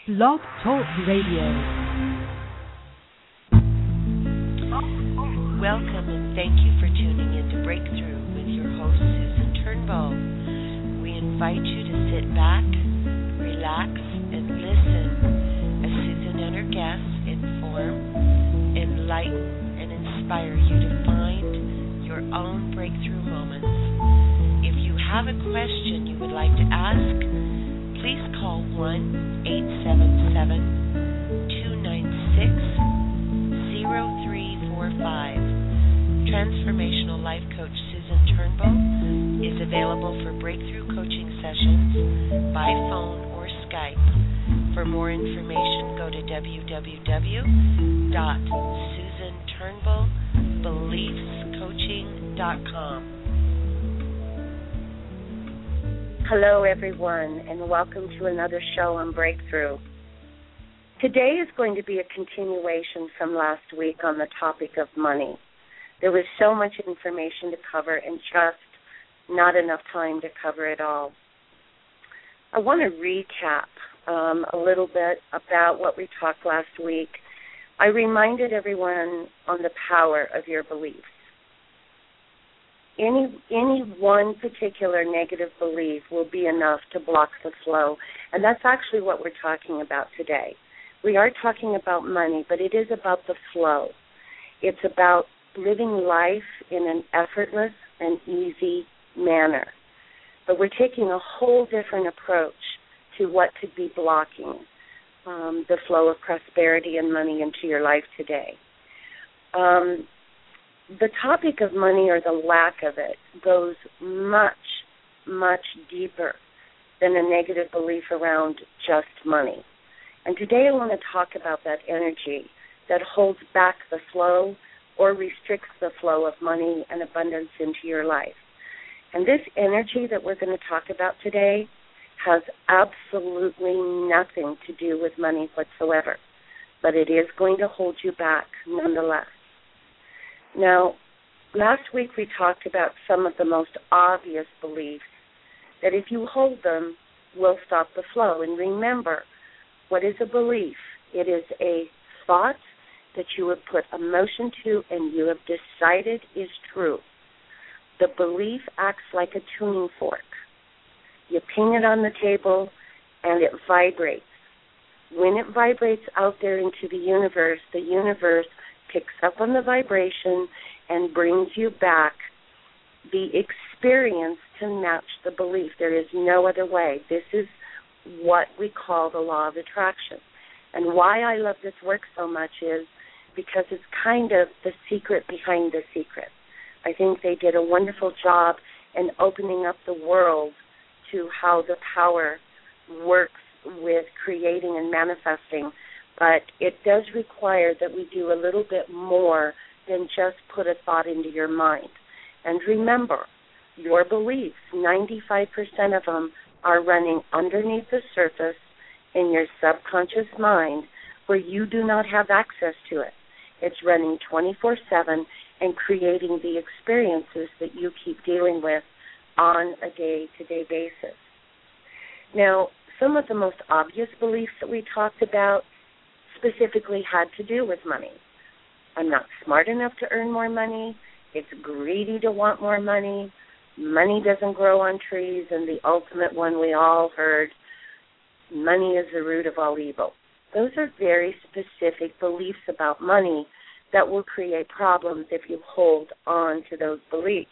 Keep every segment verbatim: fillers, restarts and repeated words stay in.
Blog Talk Radio. Welcome and thank you for tuning in to Breakthrough with your host, Susan Turnbull. We invite you to sit back, relax, and listen as Susan and her guests inform, enlighten, and inspire you to find your own breakthrough moments. If you have a question you would like to ask, please call one eight seven seven, two nine six, zero three four five. Transformational Life Coach Susan Turnbull is available for breakthrough coaching sessions by phone or Skype. For more information, go to w w w dot susan turnbull beliefs coaching dot com. Hello, everyone, and welcome to another show on Breakthrough. Today is going to be a continuation from last week on the topic of money. There was so much information to cover and just not enough time to cover it all. I want to recap um, a little bit about what we talked last week. I reminded everyone on the power of your beliefs. Any any one particular negative belief will be enough to block the flow, and that's actually what we're talking about today. We are talking about money, but it is about the flow. It's about living life in an effortless and easy manner. But we're taking a whole different approach to what could be blocking um, the flow of prosperity and money into your life today. Um, The topic of money, or the lack of it, goes much, much deeper than a negative belief around just money. And today I want to talk about that energy that holds back the flow or restricts the flow of money and abundance into your life. And this energy that we're going to talk about today has absolutely nothing to do with money whatsoever, but it is going to hold you back nonetheless. Now, last week we talked about some of the most obvious beliefs that if you hold them, will stop the flow. And remember, what is a belief? It is a thought that you have put emotion to and you have decided is true. The belief acts like a tuning fork. You ping it on the table and it vibrates. When it vibrates out there into the universe, the universe picks up on the vibration and brings you back the experience to match the belief. There is no other way. This is what we call the law of attraction. And why I love this work so much is because it's kind of the secret behind the secret. I think they did a wonderful job in opening up the world to how the power works with creating and manifesting. But it does require that we do a little bit more than just put a thought into your mind. And remember, your beliefs, ninety-five percent of them are running underneath the surface in your subconscious mind where you do not have access to it. It's running twenty-four seven and creating the experiences that you keep dealing with on a day-to-day basis. Now, some of the most obvious beliefs that we talked about specifically had to do with money. I'm not smart enough to earn more money. It's greedy to want more money. Money doesn't grow on trees. And the ultimate one we all heard, money is the root of all evil. Those are very specific beliefs about money that will create problems if you hold on to those beliefs.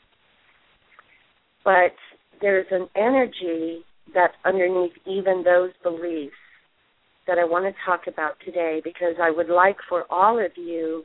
But there's an energy that's underneath even those beliefs that I want to talk about today, because I would like for all of you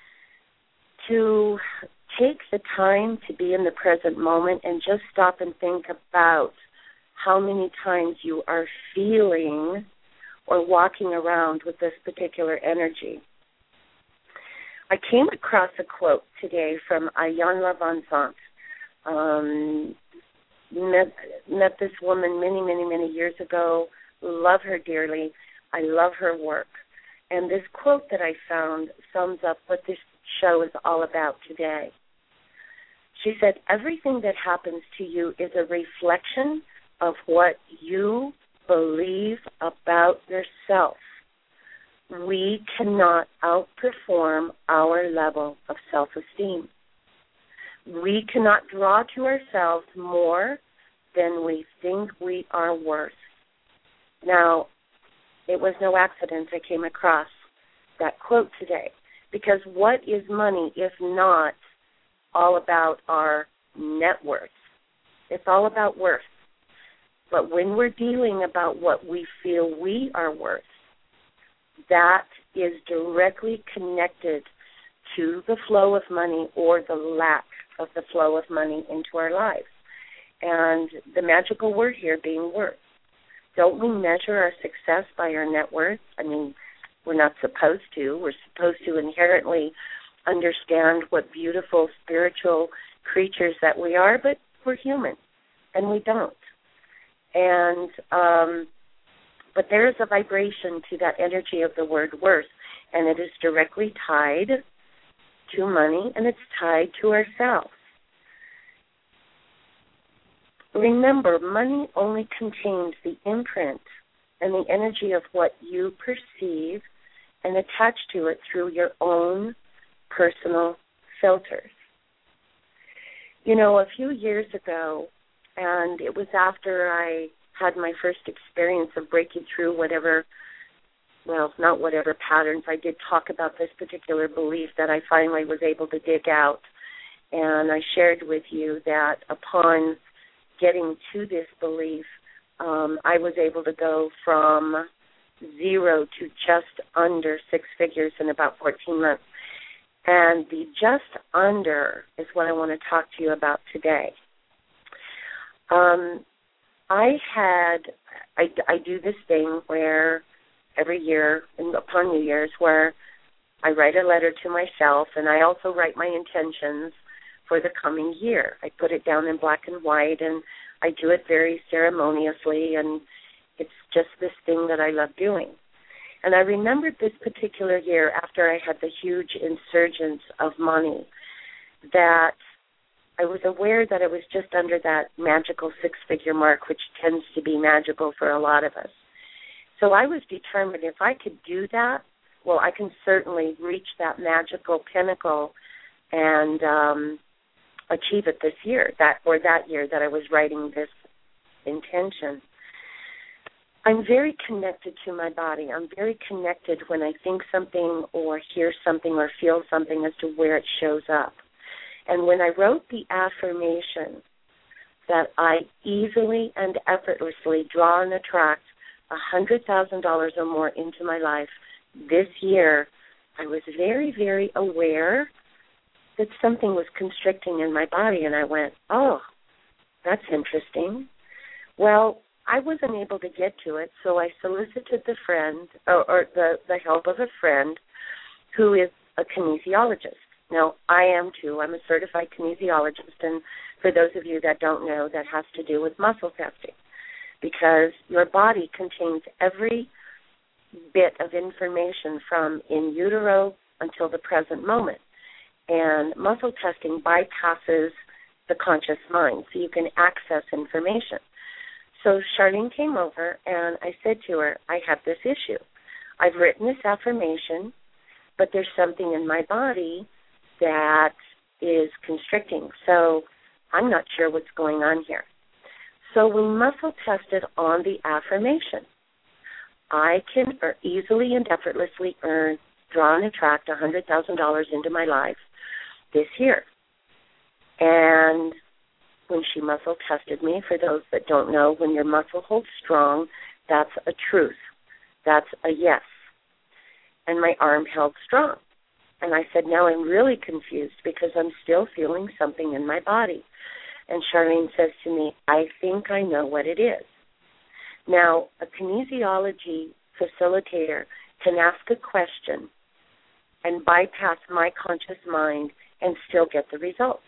to take the time to be in the present moment and just stop and think about how many times you are feeling or walking around with this particular energy. I came across a quote today from Iyanla Vanzant. Um, met, met this woman many, many, many years ago. Love her dearly. I love her work. And this quote that I found sums up what this show is all about today. She said, everything that happens to you is a reflection of what you believe about yourself, we cannot outperform our level of self-esteem. We cannot draw to ourselves more than we think we are worth. Now, it was no accident I came across that quote today, because what is money if not all about our net worth? It's all about worth. But when we're dealing about what we feel we are worth, that is directly connected to the flow of money or the lack of the flow of money into our lives. And the magical word here being worth. Don't we measure our success by our net worth? I mean, we're not supposed to. We're supposed to inherently understand what beautiful spiritual creatures that we are, but we're human, and we don't. And um, but there is a vibration to that energy of the word worth, and it is directly tied to money, and it's tied to ourselves. Remember, money only contains the imprint and the energy of what you perceive and attach to it through your own personal filters. You know, a few years ago, and it was after I had my first experience of breaking through whatever, well, not whatever patterns. I did talk about this particular belief that I finally was able to dig out. And I shared with you that upon getting to this belief, um, I was able to go from zero to just under six figures in about fourteen months. And the just under is what I want to talk to you about today. Um, I had, I, I do this thing where every year, upon New Year's, where I write a letter to myself, and I also write my intentions for the coming year. I put it down in black and white, and I do it very ceremoniously, and it's just this thing that I love doing. And I remembered this particular year after I had the huge insurgence of money that I was aware that I was just under that magical six-figure mark, which tends to be magical for a lot of us. So I was determined if I could do that, well, I can certainly reach that magical pinnacle and um, achieve it this year, that or that year that I was writing this intention. I'm very connected to my body. I'm very connected when I think something or hear something or feel something as to where it shows up. And when I wrote the affirmation that I easily and effortlessly draw and attract one hundred thousand dollars or more into my life this year, I was very, very aware that something was constricting in my body, and I went, oh, that's interesting. Well, I wasn't able to get to it, so I solicited the friend or, or the, the help of a friend who is a kinesiologist. Now, I am too. I'm a certified kinesiologist, and for those of you that don't know, that has to do with muscle testing, because your body contains every bit of information from in utero until the present moment, and muscle testing bypasses the conscious mind, so you can access information. So Charlene came over, and I said to her, I have this issue. I've written this affirmation, but there's something in my body that is constricting, so I'm not sure what's going on here. So we muscle tested on the affirmation. I can easily and effortlessly earn, draw and attract one hundred thousand dollars into my life this year. And when she muscle tested me, for those that don't know, when your muscle holds strong, that's a truth. That's a yes. And my arm held strong. And I said, now I'm really confused because I'm still feeling something in my body. And Charlene says to me, I think I know what it is. Now, a kinesiology facilitator can ask a question and bypass my conscious mind and still get the results.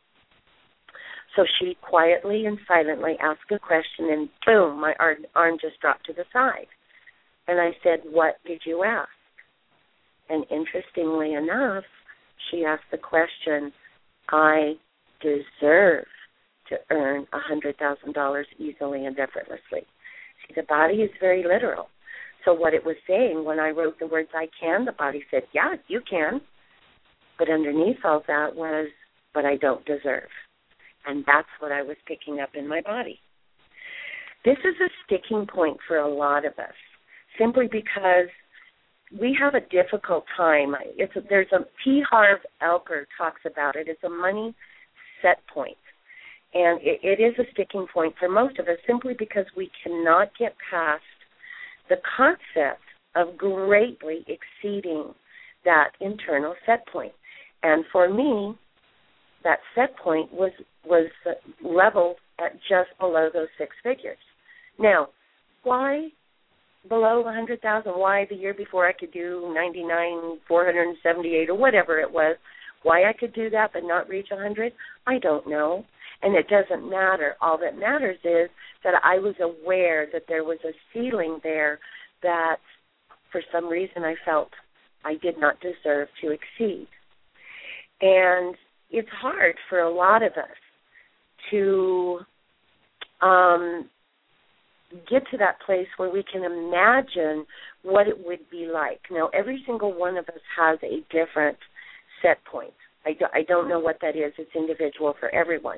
So she quietly and silently asked a question, and boom, my arm just dropped to the side. And I said, what did you ask? And interestingly enough, she asked the question, I deserve to earn one hundred thousand dollars easily and effortlessly. See, the body is very literal. So what it was saying when I wrote the words I can, the body said, yeah, you can. But underneath all that was, but I don't deserve. And that's what I was picking up in my body. This is a sticking point for a lot of us, simply because we have a difficult time. It's a, there's a T. Harv Eker talks about it. It's a money set point. And it, it is a sticking point for most of us simply because we cannot get past the concept of greatly exceeding that internal set point. And for me, that set point was was leveled at just below those six figures. Now, why below one hundred thousand? Why the year before I could do ninety-nine, four hundred seventy-eight, or whatever it was? Why I could do that but not reach one hundred? I don't know. And it doesn't matter. All that matters is that I was aware that there was a ceiling there that for some reason I felt I did not deserve to exceed. And it's hard for a lot of us to um, get to that place where we can imagine what it would be like. Now, every single one of us has a different set point. I, do, I don't know what that is. It's individual for everyone.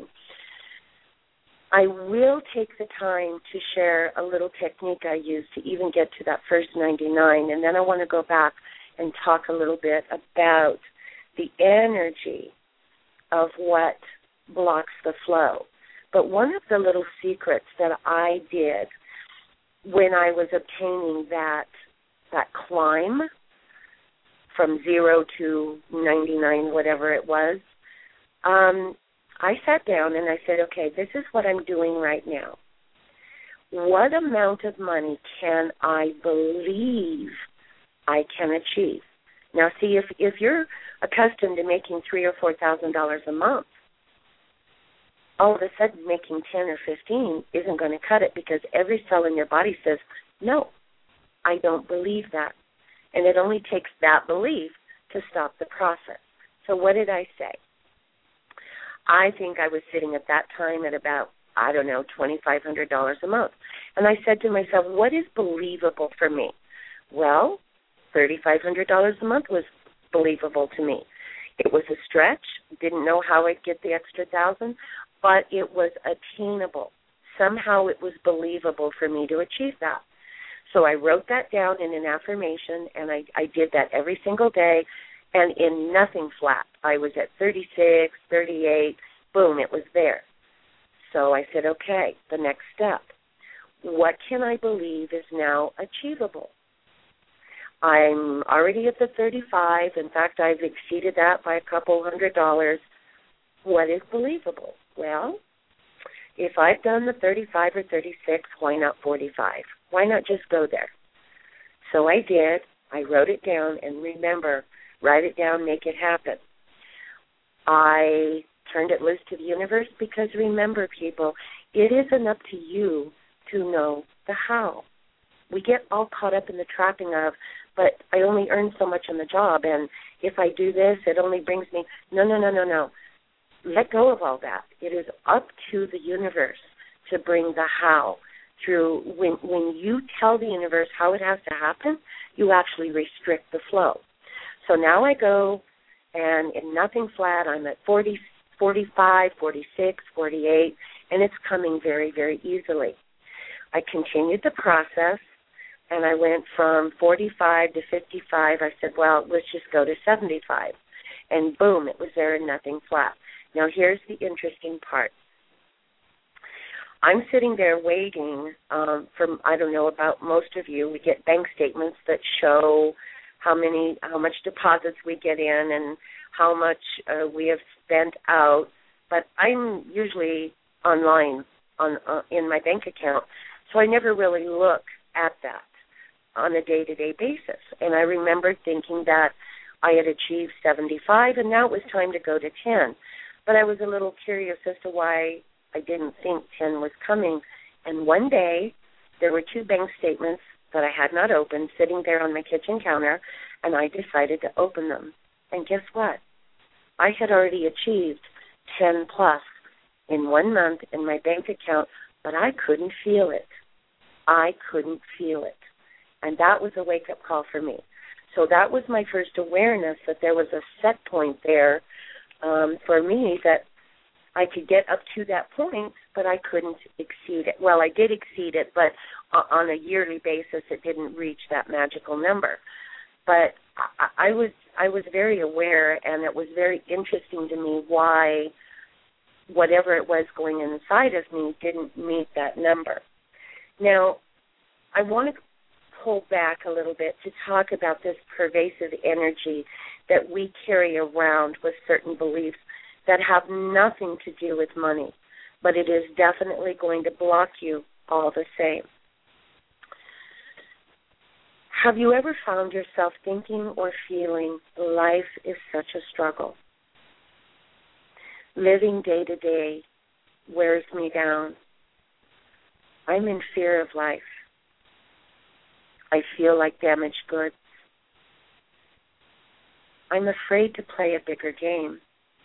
I will take the time to share a little technique I use to even get to that first ninety-nine, and then I want to go back and talk a little bit about the energy of what blocks the flow. But one of the little secrets that I did when I was obtaining that that climb from zero to ninety-nine, whatever it was, um, I sat down and I said, okay, this is what I'm doing right now. What amount of money can I believe I can achieve? Now, see, if if you're accustomed to making three or four thousand dollars a month, all of a sudden making ten or fifteen isn't going to cut it because every cell in your body says, no, I don't believe that. And it only takes that belief to stop the process. So what did I say? I think I was sitting at that time at about, I don't know, twenty-five hundred dollars a month. And I said to myself, what is believable for me? Well, thirty-five hundred dollars a month was believable to me. It was a stretch. Didn't know how I'd get the extra thousand, but it was attainable. Somehow it was believable for me to achieve that. So I wrote that down in an affirmation, and I, I did that every single day, and in nothing flat. I was at thirty-six, thirty-eight, boom, it was there. So I said, okay, the next step. What can I believe is now achievable? I'm already at the thirty-five. In fact, I've exceeded that by a couple hundred dollars. What is believable? Well, if I've done the thirty-five or thirty-six, why not forty-five? Why not just go there? So I did. I wrote it down, and remember, write it down, make it happen. I turned it loose to the universe because remember, people, it isn't up to you to know the how. We get all caught up in the trapping of, but I only earn so much on the job, and if I do this, it only brings me, no, no, no, no, no. Let go of all that. It is up to the universe to bring the how. Through when when you tell the universe how it has to happen, you actually restrict the flow. So now I go, and in nothing flat, I'm at forty, forty-five, forty-six, forty-eight, and it's coming very, very easily. I continued the process, and I went from forty-five to fifty-five. I said, well, let's just go to seventy-five. And boom, it was there in nothing flat. Now here's the interesting part. I'm sitting there waiting um, for, I don't know about most of you, we get bank statements that show how many, how much deposits we get in and how much uh, we have spent out. But I'm usually online on uh, in my bank account, so I never really look at that on a day-to-day basis. And I remember thinking that I had achieved seventy-five, and now it was time to go to ten. But I was a little curious as to why I didn't think ten was coming. And one day, there were two bank statements that I had not opened sitting there on my kitchen counter, and I decided to open them. And guess what? I had already achieved ten plus in one month in my bank account, but I couldn't feel it. I couldn't feel it. And that was a wake-up call for me. So that was my first awareness that there was a set point there um, for me that I could get up to that point, but I couldn't exceed it. Well, I did exceed it, but on a yearly basis, it didn't reach that magical number. But I, I was I was very aware, and it was very interesting to me why whatever it was going inside of me didn't meet that number. Now, I want to pull back a little bit to talk about this pervasive energy that we carry around with certain beliefs that have nothing to do with money, but it is definitely going to block you all the same. Have you ever found yourself thinking or feeling life is such a struggle? Living day to day wears me down. I'm in fear of life. I feel like damaged goods. I'm afraid to play a bigger game.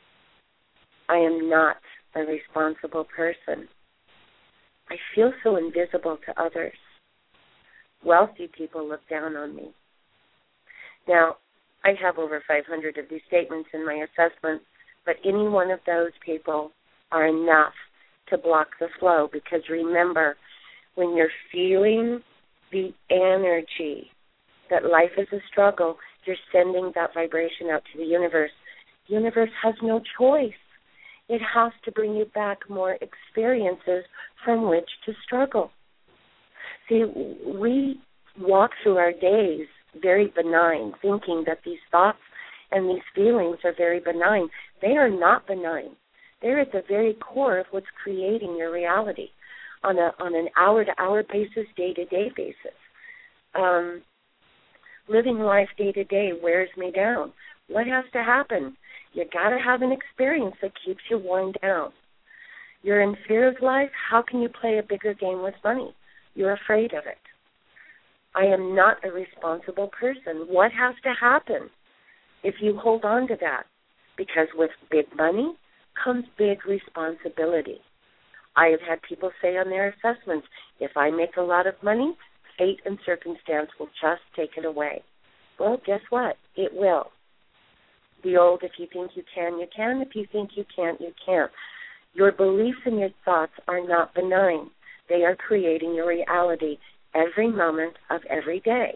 I am not a responsible person. I feel so invisible to others. Wealthy people look down on me. Now, I have over five hundred of these statements in my assessment, but any one of those people are enough to block the flow, because remember, when you're feeling the energy that life is a struggle, you're sending that vibration out to the universe. The universe has no choice. It has to bring you back more experiences from which to struggle. See, we walk through our days very benign, thinking that these thoughts and these feelings are very benign. They are not benign. They're at the very core of what's creating your reality on a on an hour-to-hour basis, day-to-day basis. Um, living life day-to-day wears me down. What has to happen? You got to have an experience that keeps you worn down. You're in fear of life. How can you play a bigger game with money? You're afraid of it. I am not a responsible person. What has to happen if you hold on to that? Because with big money comes big responsibility. I have had people say on their assessments, if I make a lot of money, fate and circumstance will just take it away. Well, guess what? It will. The old, if you think you can, you can. If you think you can't, you can't. Your beliefs and your thoughts are not benign. They are creating your reality every moment of every day.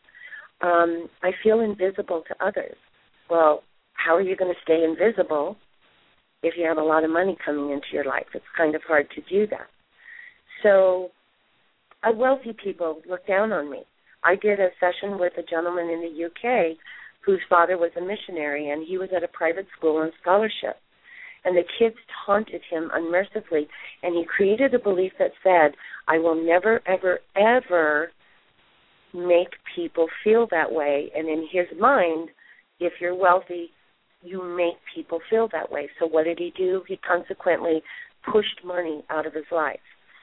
Um, I feel invisible to others. Well, how are you going to stay invisible if you have a lot of money coming into your life? It's kind of hard to do that. So uh, wealthy people look down on me. I did a session with a gentleman in the U K whose father was a missionary, and he was at a private school on scholarship. And the kids taunted him unmercifully, and he created a belief that said, I will never, ever, ever make people feel that way. And in his mind, if you're wealthy, you make people feel that way. So what did he do? He consequently pushed money out of his life.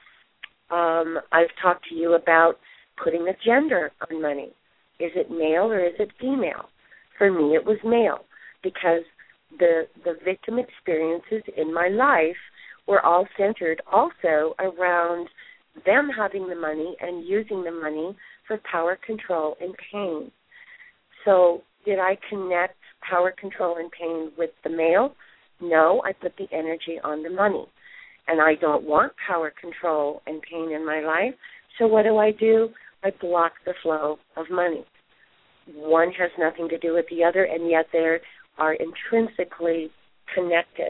Um, I've talked to you about putting a gender on money. Is it male or is it female? For me, it was male, because the the victim experiences in my life were all centered also around them having the money and using the money for power, control, and pain. So did I connect power, control, and pain with the male? No, I put the energy on the money. And I don't want power, control, and pain in my life. So what do I do? I block the flow of money. One has nothing to do with the other, and yet they are intrinsically connected.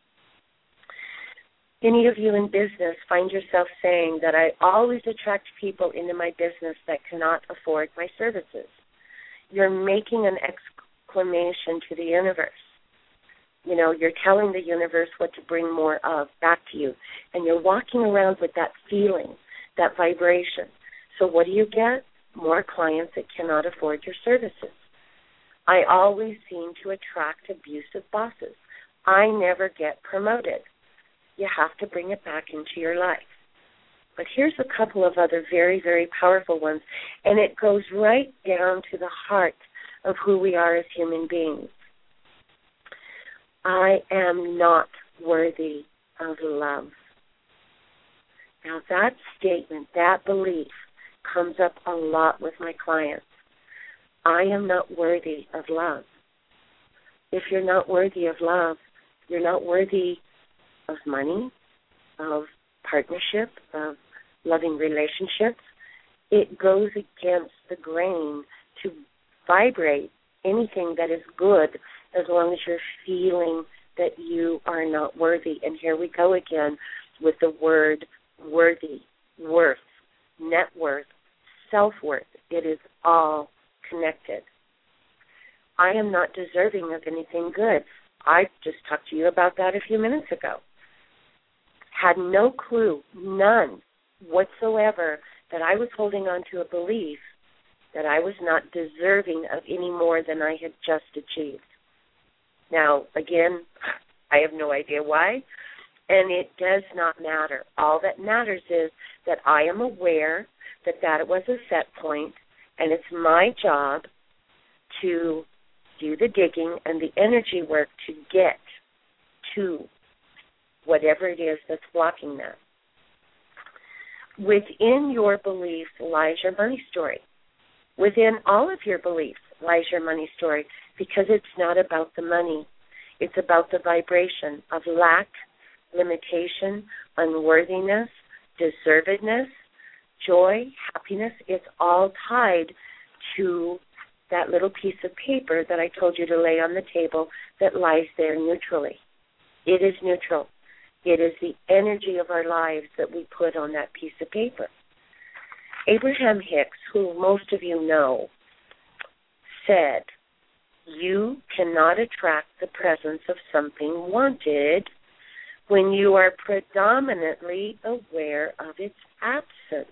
Any of you in business find yourself saying that I always attract people into my business that cannot afford my services. You're making an exclamation to the universe. You know, you're telling the universe what to bring more of back to you, and you're walking around with that feeling, that vibration. So what do you get? More clients that cannot afford your services. I always seem to attract abusive bosses. I never get promoted. You have to bring it back into your life. But here's a couple of other very, very powerful ones, and it goes right down to the heart of who we are as human beings. I am not worthy of love. Now that statement, that belief, comes up a lot with my clients. I am not worthy of love. If you're not worthy of love, you're not worthy of money, of partnership, of loving relationships. It goes against the grain to vibrate anything that is good as long as you're feeling that you are not worthy. And here we go again with the word worthy, worth, net worth, self-worth. It is all connected. I am not deserving of anything good. I just talked to you about that a few minutes ago. Had no clue, none whatsoever, that I was holding on to a belief that I was not deserving of any more than I had just achieved. Now, again, I have no idea why, and it does not matter. All that matters is that I am aware that that was a set point, and it's my job to do the digging and the energy work to get to whatever it is that's blocking that. Within your belief lies your money story. Within all of your beliefs lies your money story, because it's not about the money. It's about the vibration of lack, limitation, unworthiness, deservedness, joy, happiness. It's all tied to that little piece of paper that I told you to lay on the table that lies there neutrally. It is neutral. It is the energy of our lives that we put on that piece of paper. Abraham Hicks, who most of you know, said, you cannot attract the presence of something wanted when you are predominantly aware of its absence.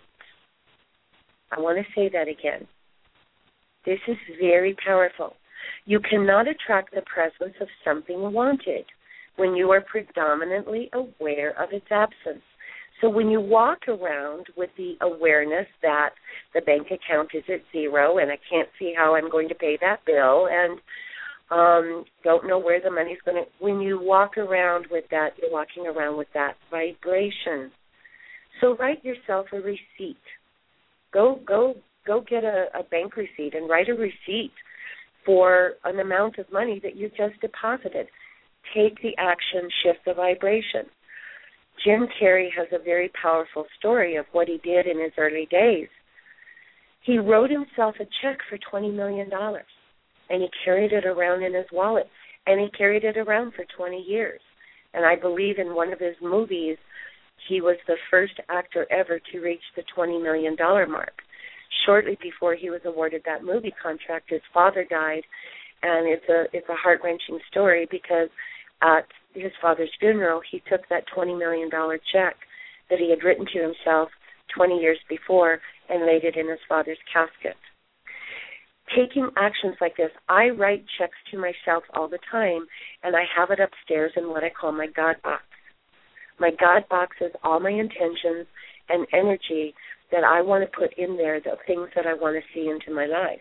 I want to say that again. This is very powerful. You cannot attract the presence of something wanted when you are predominantly aware of its absence. So when you walk around with the awareness that the bank account is at zero and I can't see how I'm going to pay that bill and um, don't know where the money's going to, when you walk around with that, you're walking around with that vibration. So write yourself a receipt. Go, go, go get a, a bank receipt and write a receipt for an amount of money that you just deposited. Take the action, shift the vibration. Jim Carrey has a very powerful story of what he did in his early days. He wrote himself a check for twenty million dollars, and he carried it around in his wallet, and he carried it around for twenty years. And I believe in one of his movies, he was the first actor ever to reach the twenty million dollars mark. Shortly before he was awarded that movie contract, his father died, and it's a it's a heart-wrenching story because at his father's funeral, he took that twenty million dollars check that he had written to himself twenty years before and laid it in his father's casket. Taking actions like this, I write checks to myself all the time, and I have it upstairs in what I call my God box. My God box is all my intentions and energy that I want to put in there, the things that I want to see into my life.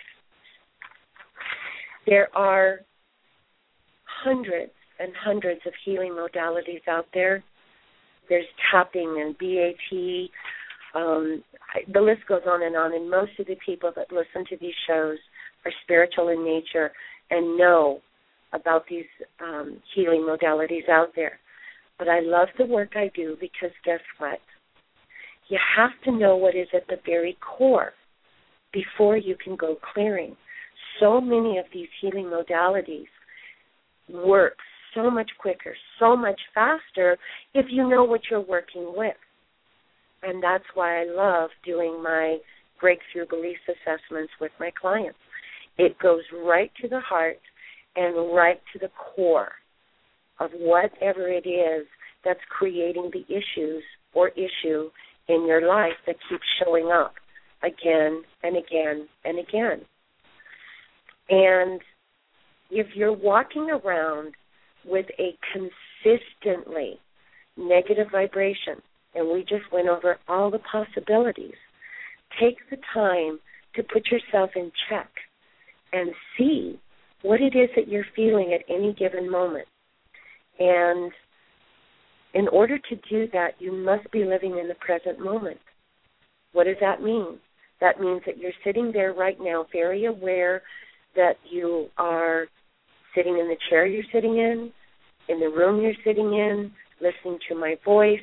There are hundreds and hundreds of healing modalities out there. There's tapping and B A T. Um, the list goes on and on, and most of the people that listen to these shows are spiritual in nature and know about these um, healing modalities out there. But I love the work I do because guess what? You have to know what is at the very core before you can go clearing. So many of these healing modalities work so much quicker, so much faster if you know what you're working with. And that's why I love doing my breakthrough beliefs assessments with my clients. It goes right to the heart and right to the core of whatever it is that's creating the issues or issue in your life that keeps showing up again and again and again. And if you're walking around with a consistently negative vibration, and we just went over all the possibilities, take the time to put yourself in check and see what it is that you're feeling at any given moment. And In order to do that, you must be living in the present moment. What does that mean? That means that you're sitting there right now, very aware that you are sitting in the chair you're sitting in, in the room you're sitting in, listening to my voice,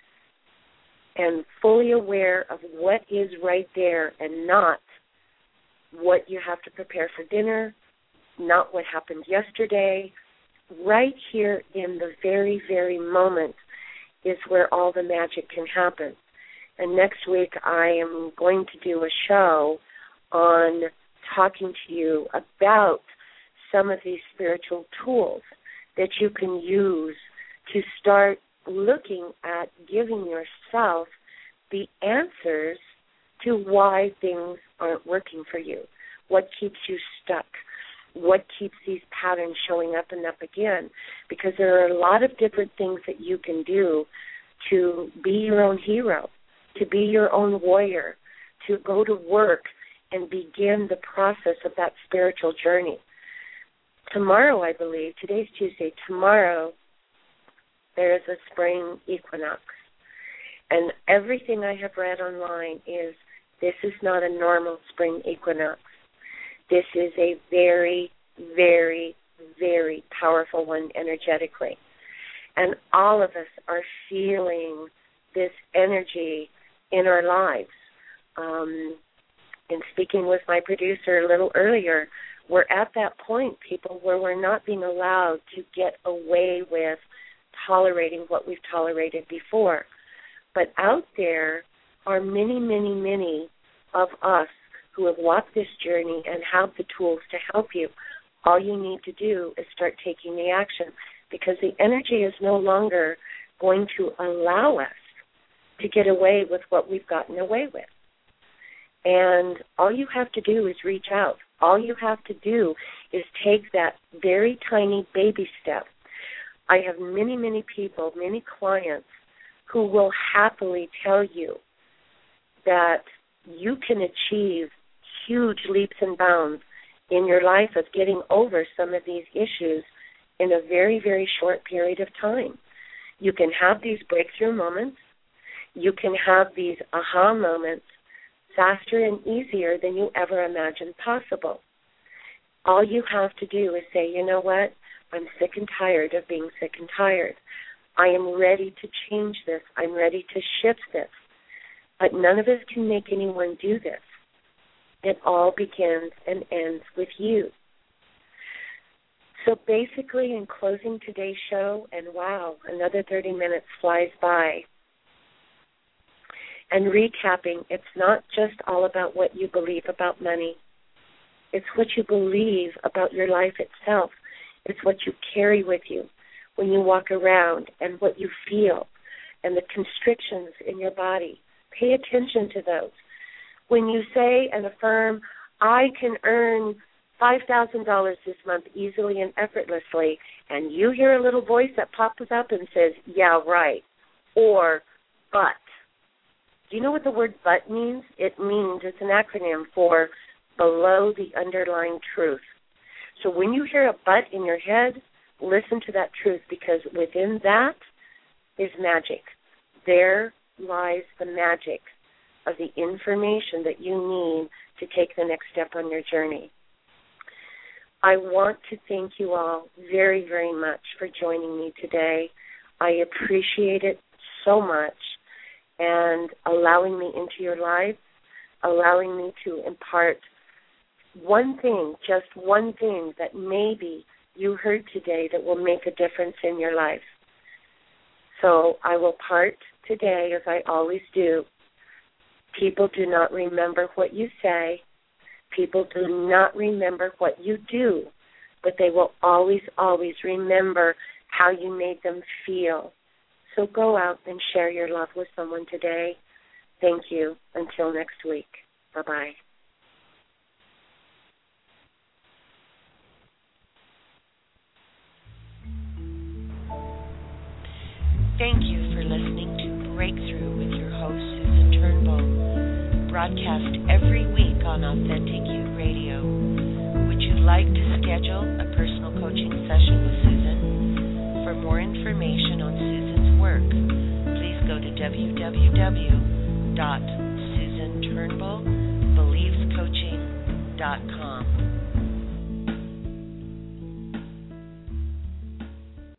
and fully aware of what is right there and not what you have to prepare for dinner, not what happened yesterday. Right here in the very, very moment is where all the magic can happen. And next week I am going to do a show on talking to you about some of these spiritual tools that you can use to start looking at giving yourself the answers to why things aren't working for you, what keeps you stuck, what keeps these patterns showing up and up again, because there are a lot of different things that you can do to be your own hero, to be your own warrior, to go to work and begin the process of that spiritual journey. Tomorrow, I believe, today's Tuesday, tomorrow there is a spring equinox. And everything I have read online is this is not a normal spring equinox. This is a very, very, very powerful one energetically. And all of us are feeling this energy in our lives. Um, in speaking with my producer a little earlier, we're at that point, people, where we're not being allowed to get away with tolerating what we've tolerated before. But out there are many, many, many of us who have walked this journey and have the tools to help you. All you need to do is start taking the action, because the energy is no longer going to allow us to get away with what we've gotten away with. And all you have to do is reach out. All you have to do is take that very tiny baby step. I have many, many people, many clients who will happily tell you that you can achieve huge leaps and bounds in your life of getting over some of these issues in a very, very short period of time. You can have these breakthrough moments. You can have these aha moments faster and easier than you ever imagined possible. All you have to do is say, you know what, I'm sick and tired of being sick and tired. I am ready to change this. I'm ready to shift this. But none of us can make anyone do this. It all begins and ends with you. So basically, in closing today's show, and wow, another thirty minutes flies by, and recapping, it's not just all about what you believe about money. It's what you believe about your life itself. It's what you carry with you when you walk around, and what you feel, and the constrictions in your body. Pay attention to those. When you say and affirm, I can earn five thousand dollars this month easily and effortlessly, and you hear a little voice that pops up and says, yeah, right, or but. Do you know what the word but means? It means, it's an acronym for below the underlying truth. So when you hear a but in your head, listen to that truth, because within that is magic. There lies the magic of the information that you need to take the next step on your journey. I want to thank you all very, very much for joining me today. I appreciate it so much, and allowing me into your life, allowing me to impart one thing, just one thing that maybe you heard today that will make a difference in your life. So I will part today as I always do. People do not remember what you say. People do not remember what you do, but they will always, always remember how you made them feel. So go out and share your love with someone today. Thank you. Until next week. Bye-bye. Thank you for listening to Breakthrough with your host, Susan Turnbull, broadcast every week on Authentic You Radio. Would you like to schedule a personal coaching session with Susan? For more information on Susan's work, work, please go to w w w dot susan turnbull believes coaching dot com.